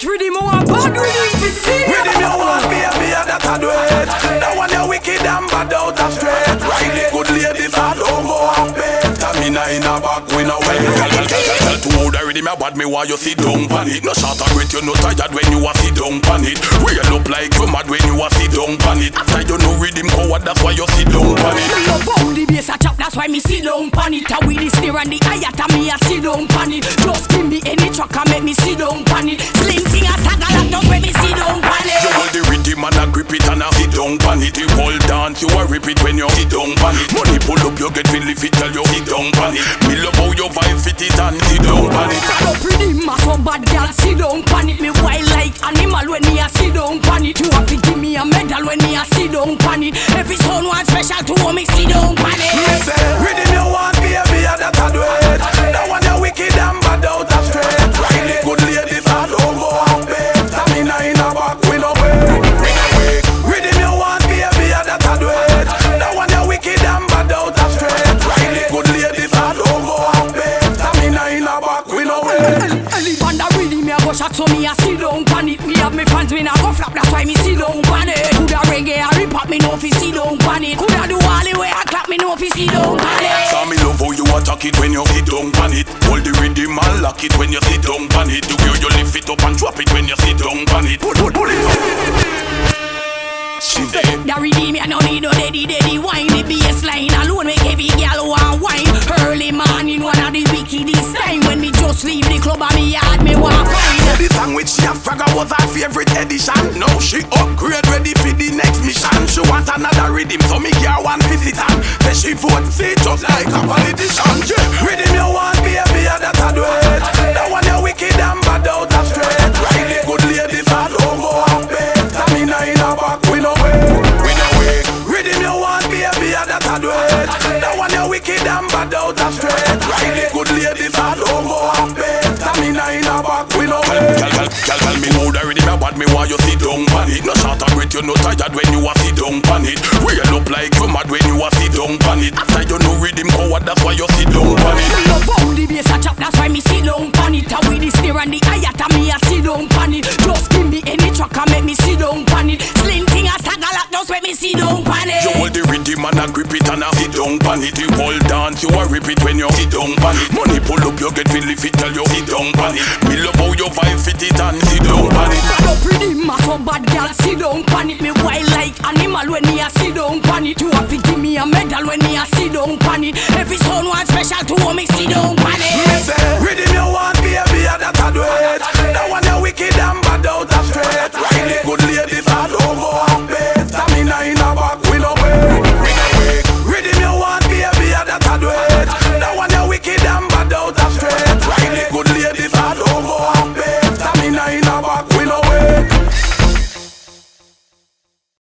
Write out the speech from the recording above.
Which rhythm you want bad rhythm to sing? Rhythm you want baby, that I do it. That one you wicked and bad out of straight. Ride the good lady, bad don't go and pay. Stamina in a back, we no way. Tell to how the rhythm you bad, me why you sit down pan it. No short and great, you no tired when you a sit down pan it. Real up like you mad when you a sit down pan it. After you know rhythm coward, that's why you sit down pan it. Love how the bass a chop, that's why me sit down pan it. And with the snare and the hi-hat and me a sit down pan it. Just give me any track and make me sit down pan it. Slim thing a saga like just when me sit down pan it. You hold the rhythm and a grip it and a sit down pan it. You hold dance, you a rip it when you sit down pan it. Money pull up, you get feel if it tell you sit down pan it. Me love how you vibe fit it and sit down pan it. No pretty ma some bad girl sit down pan it. Me wild like animal when me a sit down pan it. You have to give me a medal when me a sit down pan it. Every sound one special to how me sit down pan it. Yes, rhythm you want baby, that I do it. That one you wicked and bad out of straight. Ride the good lady, fat don't go and pay. Stamina in a back, we no way. Rhythm you want baby, that I do it. That one you wicked and bad out of straight. Ride the good lady, fat don't go and pay. Stamina in a back, we no way. Any band a rhythm me a go shot so me a sit down pan it. Me have me fans me a go flap, that's why me sit down pan it. Coulda reggae a rip up, me know fi sit down pan it. Coulda do all the way a clap, me know fi sit down pan it. So me love how you attack it when you sit down pan it. Hold the rhythm and lock it when you sit down pan it. The way you lift it up and drop it when you sit down pan it. Pull it up. She dead. The rhythm you no need no daddy wine. The bass line alone make every girl want wine. Early morning one of the wickedest time when me just leave the club and me yard me want find. So the song which she a fragga was her favorite edition. Now she upgrade ready for the next mission. She want another rhythm so me care one visit and say she vote see just like a politician. Yeah. Rhythm you want baby that I do it. That one you wicked and bad out of straight. Ride the good lady fat don't go and pay. Stamina in a back we no way. Rhythm you want baby that I do it. That one you wicked and bad out of straight. Ride the good lady fat don't go and pay. Stamina in a back we no way. Tell me how the rhythm you bad, me why you sit down pan it. No short and great, you no tired when you a sit down pan it. Real up like you mad when you a sit down pan it. After you know rhythm coward, that's why you sit down pan it. Love how the bass a chop, that's why me sit down pan it. And with the snare and the hi-hat and me a sit down pan it. Just give me any track and make me sit down pan it. Slim thing a saga like just when me sit down pan it. You hold the rhythm and a grip it and a sit down pan it. You hold dance, you a rip it when you sit down pan it. Money pull up, you get feel if it tell you sit down pan it. Me love how you vibe fit it and sit down pan it. No pretty ma some bad girl sit down pan it. Me wild like animal when me a sit down pan it. You have to give me a medal when me a sit down pan it. Every sound one special to how me sit down pan it. Yes, rhythm